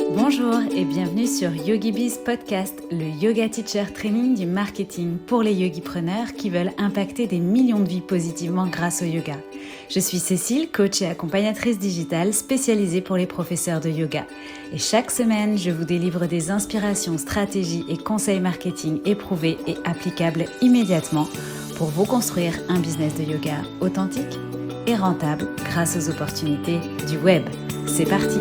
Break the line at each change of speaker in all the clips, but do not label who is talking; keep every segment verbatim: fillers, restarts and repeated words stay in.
Bonjour et bienvenue sur YogiBiz Podcast, le yoga teacher training du marketing pour les yogipreneurs qui veulent impacter des millions de vies positivement grâce au yoga. Je suis Cécile, coach et accompagnatrice digitale spécialisée pour les professeurs de yoga. Et chaque semaine, je vous délivre des inspirations, stratégies et conseils marketing éprouvés et applicables immédiatement pour vous construire un business de yoga authentique et rentable grâce aux opportunités du web. C'est parti!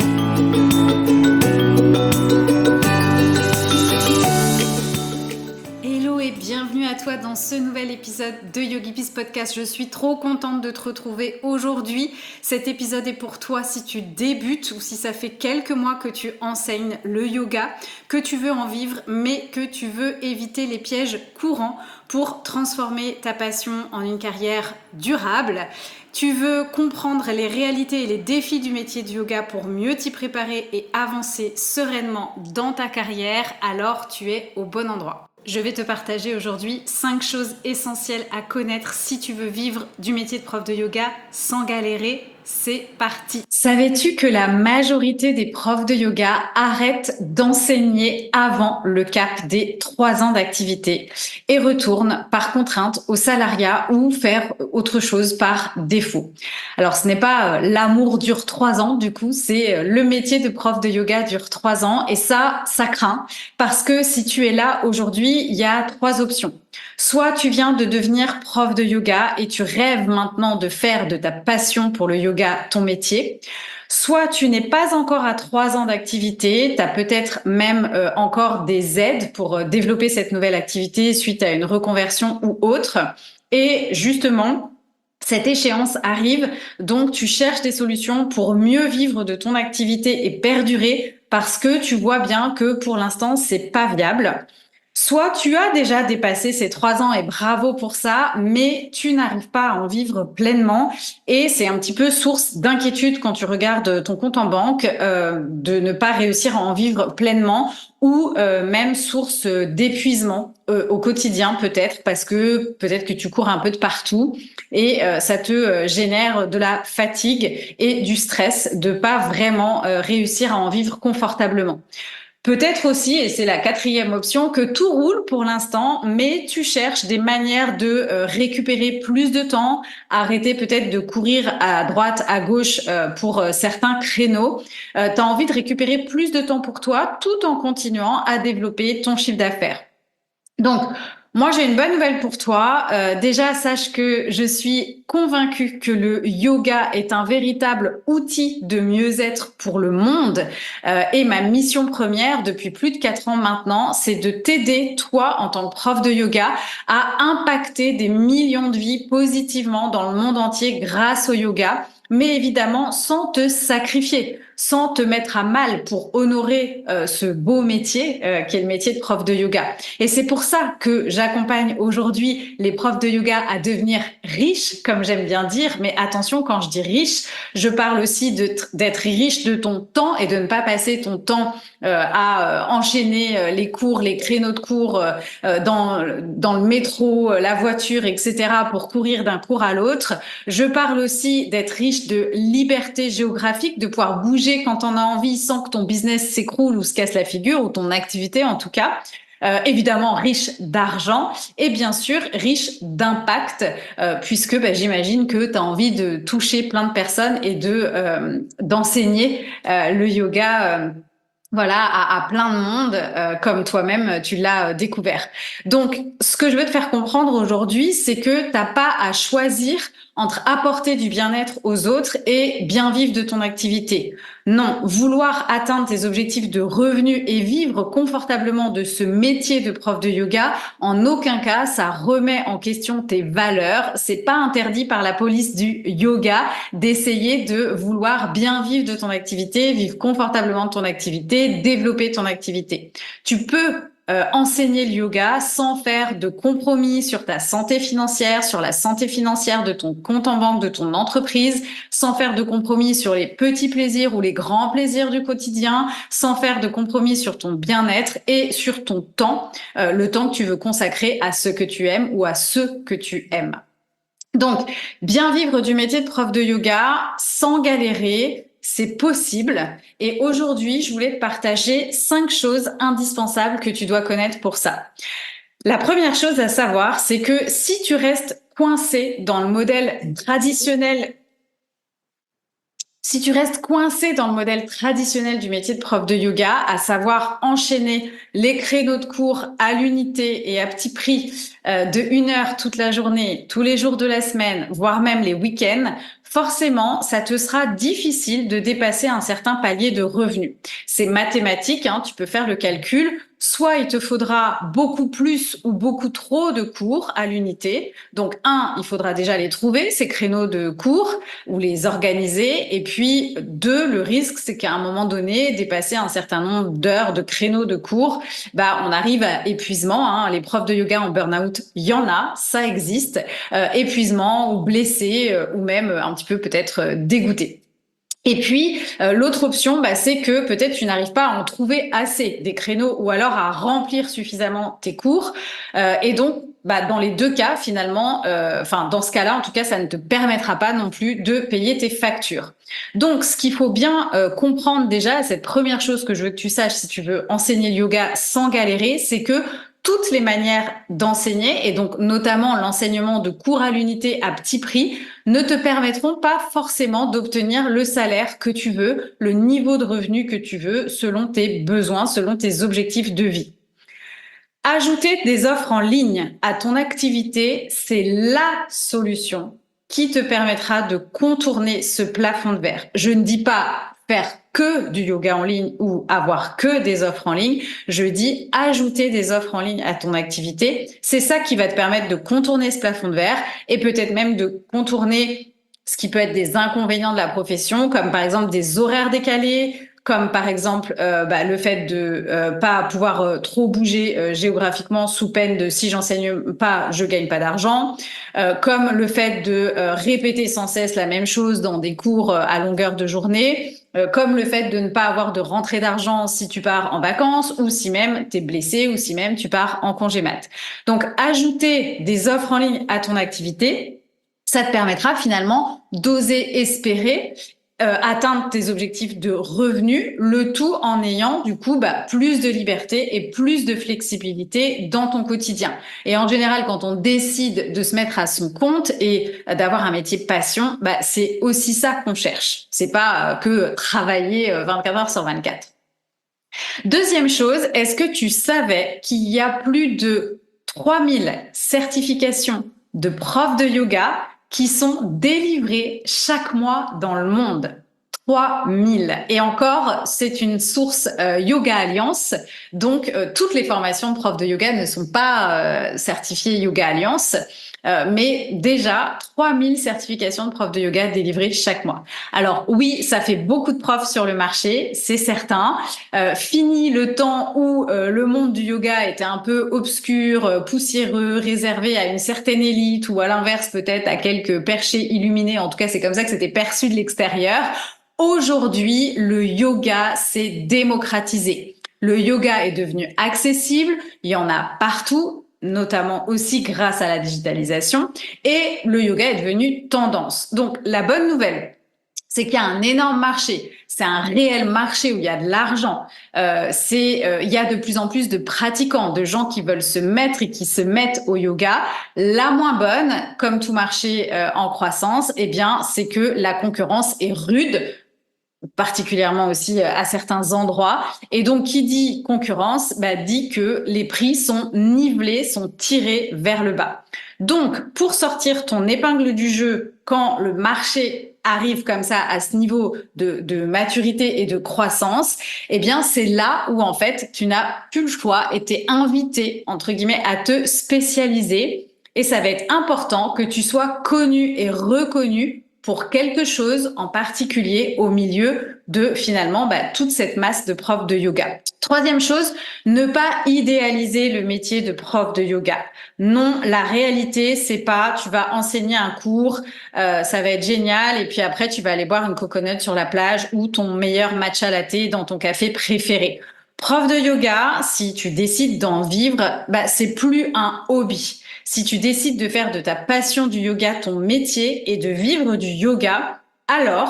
Hello et bienvenue à toi dans ce nouvel épisode de YogiBiz Podcast. Je suis trop contente de te retrouver aujourd'hui. Cet épisode est pour toi si tu débutes ou si ça fait quelques mois que tu enseignes le yoga, que tu veux en vivre mais que tu veux éviter les pièges courants pour transformer ta passion en une carrière durable. Tu veux comprendre les réalités et les défis du métier de yoga pour mieux t'y préparer et avancer sereinement dans ta carrière, alors tu es au bon endroit. Je vais te partager aujourd'hui cinq choses essentielles à connaître si tu veux vivre du métier de prof de yoga sans galérer. C'est parti! Savais-tu que la majorité des profs de yoga arrêtent d'enseigner avant le cap des trois ans d'activité et retournent par contrainte au salariat ou faire autre chose par défaut? Alors, ce n'est pas euh, l'amour dure trois ans, du coup, c'est euh, le métier de prof de yoga dure trois ans et ça, ça craint parce que si tu es là aujourd'hui, il y a trois options. Soit tu viens de devenir prof de yoga et tu rêves maintenant de faire de ta passion pour le yoga ton métier. Soit tu n'es pas encore à trois ans d'activité, tu as peut-être même euh, encore des aides pour euh, développer cette nouvelle activité suite à une reconversion ou autre. Et justement, cette échéance arrive, donc tu cherches des solutions pour mieux vivre de ton activité et perdurer parce que tu vois bien que pour l'instant, c'est pas viable. Soit tu as déjà dépassé ces trois ans et bravo pour ça, mais tu n'arrives pas à en vivre pleinement et c'est un petit peu source d'inquiétude quand tu regardes ton compte en banque euh, de ne pas réussir à en vivre pleinement ou euh, même source d'épuisement euh, au quotidien peut-être parce que peut-être que tu cours un peu de partout et euh, ça te euh, génère de la fatigue et du stress de pas vraiment euh, réussir à en vivre confortablement. Peut-être aussi, et c'est la quatrième option, que tout roule pour l'instant, mais tu cherches des manières de euh, récupérer plus de temps, arrêter peut-être de courir à droite, à gauche euh, pour euh, certains créneaux. Euh, tu as envie de récupérer plus de temps pour toi tout en continuant à développer ton chiffre d'affaires. Donc, moi, j'ai une bonne nouvelle pour toi. Euh, déjà, sache que je suis convaincue que le yoga est un véritable outil de mieux-être pour le monde. Euh, et ma mission première, depuis plus de quatre ans maintenant, c'est de t'aider, toi, en tant que prof de yoga, à impacter des millions de vies positivement dans le monde entier grâce au yoga, mais évidemment sans te sacrifier, sans te mettre à mal pour honorer euh, ce beau métier euh, qui est le métier de prof de yoga. Et c'est pour ça que j'accompagne aujourd'hui les profs de yoga à devenir riches, comme j'aime bien dire. Mais attention, quand je dis riche, je parle aussi de, d'être riche de ton temps et de ne pas passer ton temps euh, à euh, enchaîner euh, les cours, les créneaux de cours euh, dans, dans le métro, la voiture, et cetera pour courir d'un cours à l'autre. Je parle aussi d'être riche de liberté géographique, de pouvoir bouger quand on a envie sans que ton business s'écroule ou se casse la figure, ou ton activité en tout cas. Euh, évidemment riche d'argent et bien sûr riche d'impact euh, puisque bah, j'imagine que tu as envie de toucher plein de personnes et de euh, d'enseigner euh, le yoga euh, voilà, à, à plein de monde, euh, comme toi-même, tu l'as euh, découvert. Donc, ce que je veux te faire comprendre aujourd'hui, c'est que t'as pas à choisir entre apporter du bien-être aux autres et bien vivre de ton activité. Non, vouloir atteindre tes objectifs de revenus et vivre confortablement de ce métier de prof de yoga, en aucun cas, ça remet en question tes valeurs. C'est pas interdit par la police du yoga d'essayer de vouloir bien vivre de ton activité, vivre confortablement de ton activité, développer ton activité. Tu peux euh, enseigner le yoga sans faire de compromis sur ta santé financière, sur la santé financière de ton compte en banque, de ton entreprise, sans faire de compromis sur les petits plaisirs ou les grands plaisirs du quotidien, sans faire de compromis sur ton bien-être et sur ton temps, euh, le temps que tu veux consacrer à ce que tu aimes ou à ceux que tu aimes. Donc, bien vivre du métier de prof de yoga sans galérer, c'est possible. Et aujourd'hui, je voulais te partager cinq choses indispensables que tu dois connaître pour ça. La première chose à savoir, c'est que si tu restes coincé dans le modèle traditionnel Si tu restes coincé dans le modèle traditionnel du métier de prof de yoga, à savoir enchaîner les créneaux de cours à l'unité et à petit prix euh, de une heure toute la journée, tous les jours de la semaine, voire même les week-ends, forcément, ça te sera difficile de dépasser un certain palier de revenus. C'est mathématique, hein, tu peux faire le calcul. Soit il te faudra beaucoup plus ou beaucoup trop de cours à l'unité. Donc, un, il faudra déjà les trouver, ces créneaux de cours, ou les organiser. Et puis, deux, le risque, c'est qu'à un moment donné, dépasser un certain nombre d'heures de créneaux de cours, bah, on arrive à épuisement. Hein. Les profs de yoga en burn-out, il y en a, ça existe. Euh, épuisement ou blessé, euh, ou même un petit peu peut-être euh, dégoûté. Et puis, euh, l'autre option, bah, c'est que peut-être tu n'arrives pas à en trouver assez des créneaux ou alors à remplir suffisamment tes cours. Euh, et donc, bah, dans les deux cas, finalement, euh, enfin, dans ce cas-là, en tout cas, ça ne te permettra pas non plus de payer tes factures. Donc, ce qu'il faut bien euh, comprendre déjà, cette première chose que je veux que tu saches si tu veux enseigner le yoga sans galérer, c'est que toutes les manières d'enseigner, et donc notamment l'enseignement de cours à l'unité à petit prix, ne te permettront pas forcément d'obtenir le salaire que tu veux, le niveau de revenu que tu veux, selon tes besoins, selon tes objectifs de vie. Ajouter des offres en ligne à ton activité, c'est la solution qui te permettra de contourner ce plafond de verre. Je ne dis pas faire que du yoga en ligne ou avoir que des offres en ligne. Je dis ajouter des offres en ligne à ton activité. C'est ça qui va te permettre de contourner ce plafond de verre et peut-être même de contourner ce qui peut être des inconvénients de la profession, comme par exemple des horaires décalés, comme par exemple euh, bah, le fait de euh, pas pouvoir euh, trop bouger euh, géographiquement sous peine de si j'enseigne pas, je gagne pas d'argent, euh, comme le fait de euh, répéter sans cesse la même chose dans des cours euh, à longueur de journée, euh, comme le fait de ne pas avoir de rentrée d'argent si tu pars en vacances ou si même tu es blessé ou si même tu pars en congé mat. Donc ajouter des offres en ligne à ton activité, ça te permettra finalement d'oser espérer Euh, atteindre tes objectifs de revenus, le tout en ayant du coup bah, plus de liberté et plus de flexibilité dans ton quotidien. Et en général, quand on décide de se mettre à son compte et d'avoir un métier de passion, bah, c'est aussi ça qu'on cherche. C'est pas euh, que travailler euh, vingt-quatre heures sur vingt-quatre. Deuxième chose, est-ce que tu savais qu'il y a plus de trois mille certifications de profs de yoga qui sont délivrés chaque mois dans le monde? trois mille. Et encore, c'est une source euh, Yoga Alliance. Donc, euh, toutes les formations de profs de yoga ne sont pas euh, certifiées Yoga Alliance. Euh, mais déjà, trois mille certifications de profs de yoga délivrées chaque mois. Alors oui, ça fait beaucoup de profs sur le marché, c'est certain. Euh, fini le temps où euh, le monde du yoga était un peu obscur, euh, poussiéreux, réservé à une certaine élite ou à l'inverse peut-être à quelques perchés illuminés. En tout cas, c'est comme ça que c'était perçu de l'extérieur. Aujourd'hui, le yoga s'est démocratisé. Le yoga est devenu accessible, il y en a partout, notamment aussi grâce à la digitalisation, et le yoga est devenu tendance. Donc, la bonne nouvelle, c'est qu'il y a un énorme marché. C'est un réel marché où il y a de l'argent. Euh, c'est, euh, il y a de plus en plus de pratiquants, de gens qui veulent se mettre et qui se mettent au yoga. La moins bonne, comme tout marché euh, en croissance, eh bien, c'est que la concurrence est rude, particulièrement aussi à certains endroits. Et donc, qui dit concurrence, bah, dit que les prix sont nivelés, sont tirés vers le bas. Donc, pour sortir ton épingle du jeu quand le marché arrive comme ça à ce niveau de, de maturité et de croissance, eh bien, c'est là où, en fait, tu n'as plus le choix et t'es invité, entre guillemets, à te spécialiser. Et ça va être important que tu sois connu et reconnu pour quelque chose en particulier au milieu de finalement bah, toute cette masse de profs de yoga. Troisième chose, ne pas idéaliser le métier de prof de yoga. Non, la réalité, c'est pas tu vas enseigner un cours, euh, ça va être génial et puis après tu vas aller boire une coconut sur la plage ou ton meilleur matcha latte dans ton café préféré. Prof de yoga, si tu décides d'en vivre, bah, c'est plus un hobby. Si tu décides de faire de ta passion du yoga ton métier et de vivre du yoga, alors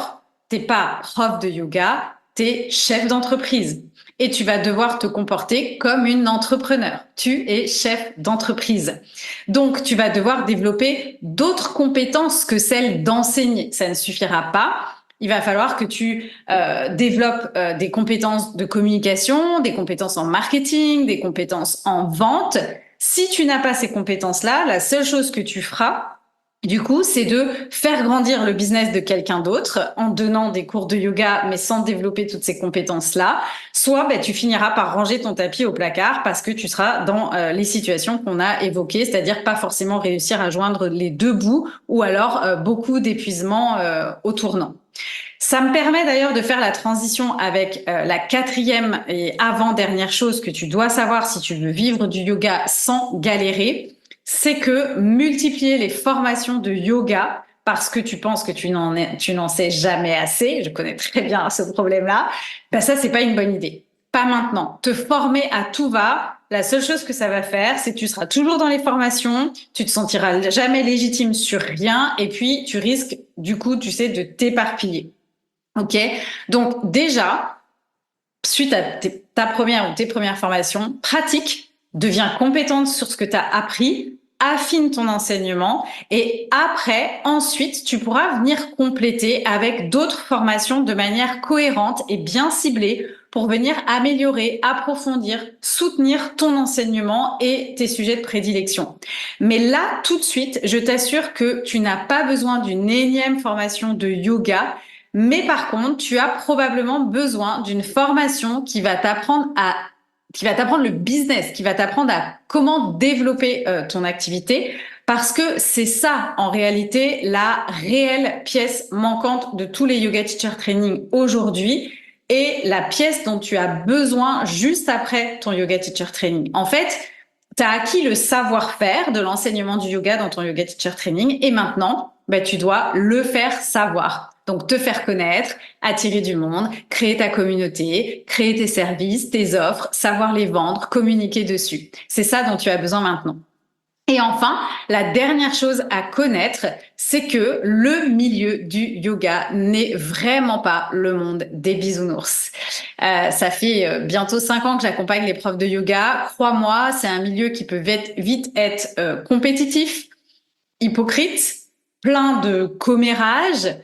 t'es pas prof de yoga, t'es chef d'entreprise. Et tu vas devoir te comporter comme une entrepreneur. Tu es chef d'entreprise. Donc, tu vas devoir développer d'autres compétences que celles d'enseigner. Ça ne suffira pas. Il va falloir que tu euh, développes euh, des compétences de communication, des compétences en marketing, des compétences en vente. Si tu n'as pas ces compétences-là, la seule chose que tu feras, du coup, c'est de faire grandir le business de quelqu'un d'autre en donnant des cours de yoga, mais sans développer toutes ces compétences-là. Soit ben, tu finiras par ranger ton tapis au placard parce que tu seras dans euh, les situations qu'on a évoquées, c'est-à-dire pas forcément réussir à joindre les deux bouts ou alors euh, beaucoup d'épuisement euh, au tournant. Ça me permet d'ailleurs de faire la transition avec euh, la quatrième et avant-dernière chose que tu dois savoir si tu veux vivre du yoga sans galérer. C'est que multiplier les formations de yoga parce que tu penses que tu n'en, es, tu n'en sais jamais assez, je connais très bien ce problème-là, ben ça, c'est pas une bonne idée. Pas maintenant. Te former à tout va, la seule chose que ça va faire, c'est que tu seras toujours dans les formations, tu te sentiras jamais légitime sur rien, et puis tu risques, du coup, tu sais, de t'éparpiller. Ok? Donc, déjà, suite à t- ta première ou tes premières formations, pratique, deviens compétente sur ce que tu as appris, affine ton enseignement et après, ensuite, tu pourras venir compléter avec d'autres formations de manière cohérente et bien ciblée pour venir améliorer, approfondir, soutenir ton enseignement et tes sujets de prédilection. Mais là, tout de suite, je t'assure que tu n'as pas besoin d'une énième formation de yoga, mais par contre, tu as probablement besoin d'une formation qui va t'apprendre à qui va t'apprendre le business, qui va t'apprendre à comment développer euh, ton activité, parce que c'est ça, en réalité, la réelle pièce manquante de tous les yoga teacher training aujourd'hui et la pièce dont tu as besoin juste après ton yoga teacher training. En fait, tu as acquis le savoir-faire de l'enseignement du yoga dans ton yoga teacher training et maintenant, bah, tu dois le faire savoir. Donc, te faire connaître, attirer du monde, créer ta communauté, créer tes services, tes offres, savoir les vendre, communiquer dessus. C'est ça dont tu as besoin maintenant. Et enfin, la dernière chose à connaître, c'est que le milieu du yoga n'est vraiment pas le monde des bisounours. Euh, ça fait bientôt cinq ans que j'accompagne les profs de yoga. Crois-moi, c'est un milieu qui peut vite, vite être euh, compétitif, hypocrite, plein de commérages, euh,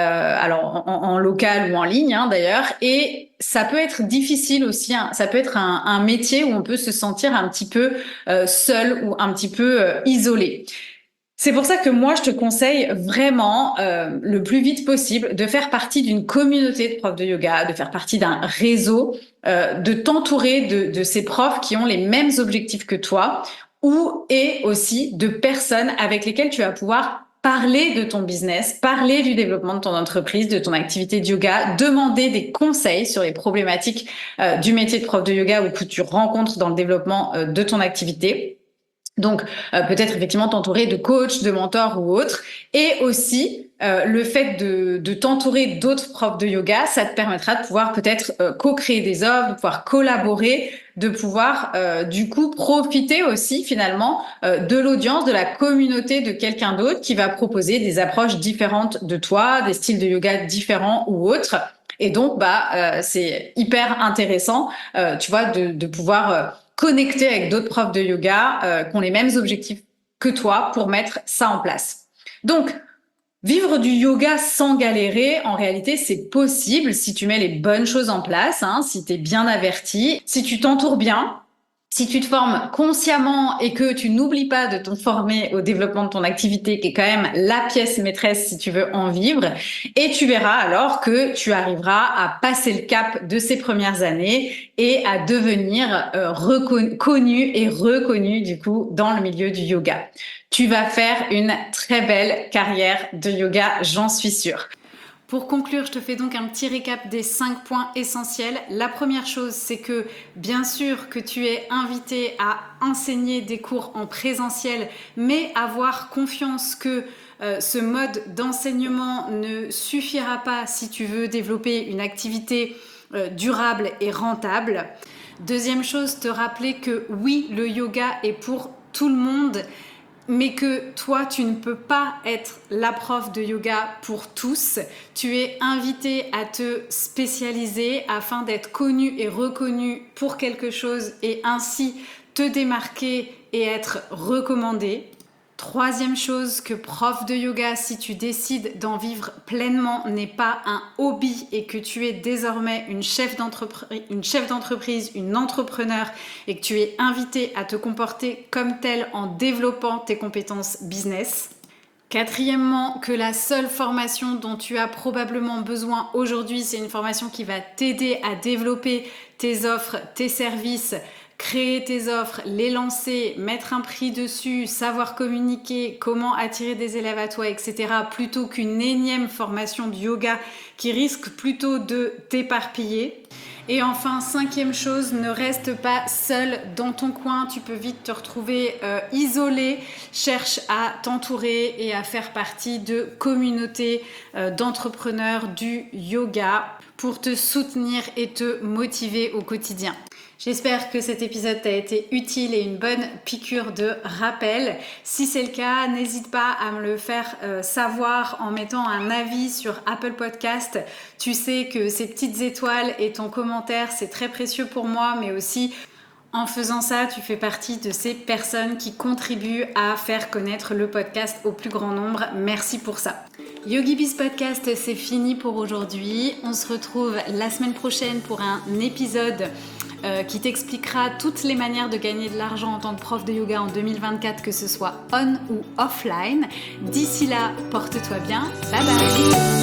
alors en, en local ou en ligne hein, d'ailleurs, et ça peut être difficile aussi, hein, ça peut être un, un métier où on peut se sentir un petit peu euh, seul ou un petit peu euh, isolé. C'est pour ça que moi, je te conseille vraiment euh, le plus vite possible de faire partie d'une communauté de profs de yoga, de faire partie d'un réseau, euh, de t'entourer de, de ces profs qui ont les mêmes objectifs que toi, ou et aussi de personnes avec lesquelles tu vas pouvoir parler de ton business, parler du développement de ton entreprise, de ton activité de yoga, demander des conseils sur les problématiques euh, du métier de prof de yoga ou que tu rencontres dans le développement euh, de ton activité. Donc, euh, peut-être effectivement t'entourer de coachs, de mentors ou autres. Et aussi, euh, le fait de, de t'entourer d'autres profs de yoga, ça te permettra de pouvoir peut-être euh, co-créer des offres, de pouvoir collaborer, de pouvoir euh, du coup profiter aussi finalement euh, de l'audience, de la communauté de quelqu'un d'autre qui va proposer des approches différentes de toi, des styles de yoga différents ou autres. Et donc, bah, euh, c'est hyper intéressant, euh, tu vois, de, de pouvoir... Euh, connecter avec d'autres profs de yoga euh, qui ont les mêmes objectifs que toi pour mettre ça en place. Donc, vivre du yoga sans galérer, en réalité, c'est possible si tu mets les bonnes choses en place, hein, si tu es bien averti, si tu t'entoures bien, si tu te formes consciemment et que tu n'oublies pas de te former au développement de ton activité, qui est quand même la pièce maîtresse si tu veux en vivre, et tu verras alors que tu arriveras à passer le cap de ces premières années et à devenir euh, reconnu et reconnu du coup dans le milieu du yoga. Tu vas faire une très belle carrière de yoga, j'en suis sûre. Pour conclure, je te fais donc un petit récap des cinq points essentiels. La première chose, c'est que bien sûr que tu es invité à enseigner des cours en présentiel, mais avoir confiance que euh, ce mode d'enseignement ne suffira pas si tu veux développer une activité euh, durable et rentable. Deuxième chose, te rappeler que oui, le yoga est pour tout le monde. mais que toi, tu ne peux pas être la prof de yoga pour tous. Tu es invité à te spécialiser afin d'être connu et reconnu pour quelque chose et ainsi te démarquer et être recommandé. Troisième chose, que prof de yoga, si tu décides d'en vivre pleinement, n'est pas un hobby et que tu es désormais une chef d'entreprise, une chef d'entreprise, une entrepreneur et que tu es invité à te comporter comme tel en développant tes compétences business. Quatrièmement, que la seule formation dont tu as probablement besoin aujourd'hui, c'est une formation qui va t'aider à développer tes offres, tes services, créer tes offres, les lancer, mettre un prix dessus, savoir communiquer, comment attirer des élèves à toi, et cetera, plutôt qu'une énième formation de yoga qui risque plutôt de t'éparpiller. Et enfin, cinquième chose, ne reste pas seul dans ton coin, tu peux vite te retrouver euh, isolé. Cherche à t'entourer et à faire partie de communautés euh, d'entrepreneurs du yoga pour te soutenir et te motiver au quotidien. J'espère que cet épisode t'a été utile et une bonne piqûre de rappel. Si c'est le cas, n'hésite pas à me le faire euh, savoir en mettant un avis sur Apple Podcast. Tu sais que ces petites étoiles et ton commentaire, c'est très précieux pour moi, mais aussi en faisant ça, tu fais partie de ces personnes qui contribuent à faire connaître le podcast au plus grand nombre. Merci pour ça. YogiBiz Podcast, c'est fini pour aujourd'hui. On se retrouve la semaine prochaine pour un épisode Euh, qui t'expliquera toutes les manières de gagner de l'argent en tant que prof de yoga en deux mille vingt-quatre, que ce soit on ou offline. D'ici là, porte-toi bien. Bye bye.